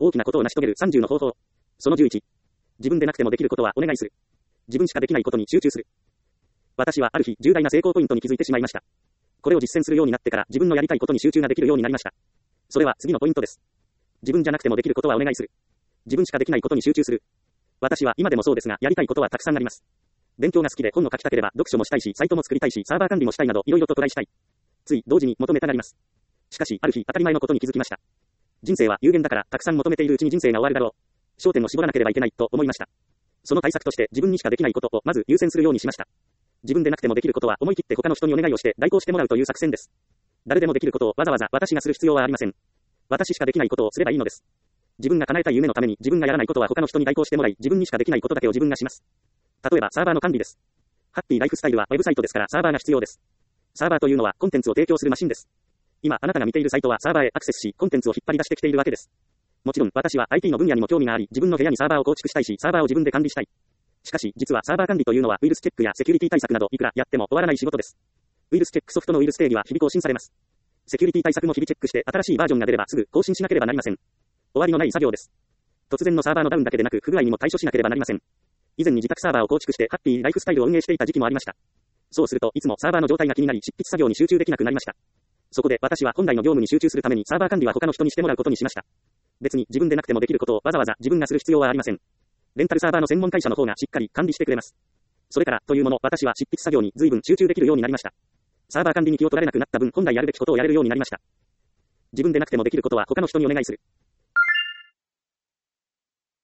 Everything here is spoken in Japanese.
大きなことを成し遂げる30の方法。その11。自分でなくてもできることはお願いする。自分しかできないことに集中する。私はある日、重大な成功ポイントに気づいてしまいました。これを実践するようになってから、自分のやりたいことに集中ができるようになりました。それは次のポイントです。自分じゃなくてもできることはお願いする。自分しかできないことに集中する。私は今でもそうですが、やりたいことはたくさんあります。勉強が好きで本を書きたければ読書もしたいし、サイトも作りたいし、サーバー管理もしたいなど、いろいろとトライしたい。つい同時に求めたがります。しかし、ある日当たり前のことに気づきました。人生は有限だから、たくさん求めているうちに人生が終わるだろう。焦点を絞らなければいけないと思いました。その対策として自分にしかできないことをまず優先するようにしました。自分でなくてもできることは思い切って他の人にお願いをして代行してもらうという作戦です。誰でもできることをわざわざ私がする必要はありません。私しかできないことをすればいいのです。自分が叶えたい夢のために自分がやらないことは他の人に代行してもらい、自分にしかできないことだけを自分がします。例えばサーバーの管理です。ハッピーライフスタイルはウェブサイトですからサーバーが必要です。サーバーというのはコンテンツを提供するマシンです。今あなたが見ているサイトはサーバーへアクセスし、コンテンツを引っ張り出してきているわけです。もちろん私は IT の分野にも興味があり、自分の部屋にサーバーを構築したいし、サーバーを自分で管理したい。しかし実はサーバー管理というのはウイルスチェックやセキュリティ対策などいくらやっても終わらない仕事です。ウイルスチェックソフトのウイルス定義は日々更新されます。セキュリティ対策も日々チェックして新しいバージョンが出ればすぐ更新しなければなりません。終わりのない作業です。突然のサーバーのダウンだけでなく不具合にも対処しなければなりません。以前に自宅サーバーを構築してハッピーライフスタイルを運営していた時期もありました。そうするといつもサーバーの状態が気になり執筆作業に集中できなくなりました。そこで私は本来の業務に集中するためにサーバー管理は他の人にしてもらうことにしました。別に自分でなくてもできることをわざわざ自分がする必要はありません。レンタルサーバーの専門会社の方がしっかり管理してくれます。それからというもの、私は執筆作業に随分集中できるようになりました。サーバー管理に気を取られなくなった分、本来やるべきことをやれるようになりました。自分でなくてもできることは他の人にお願いする。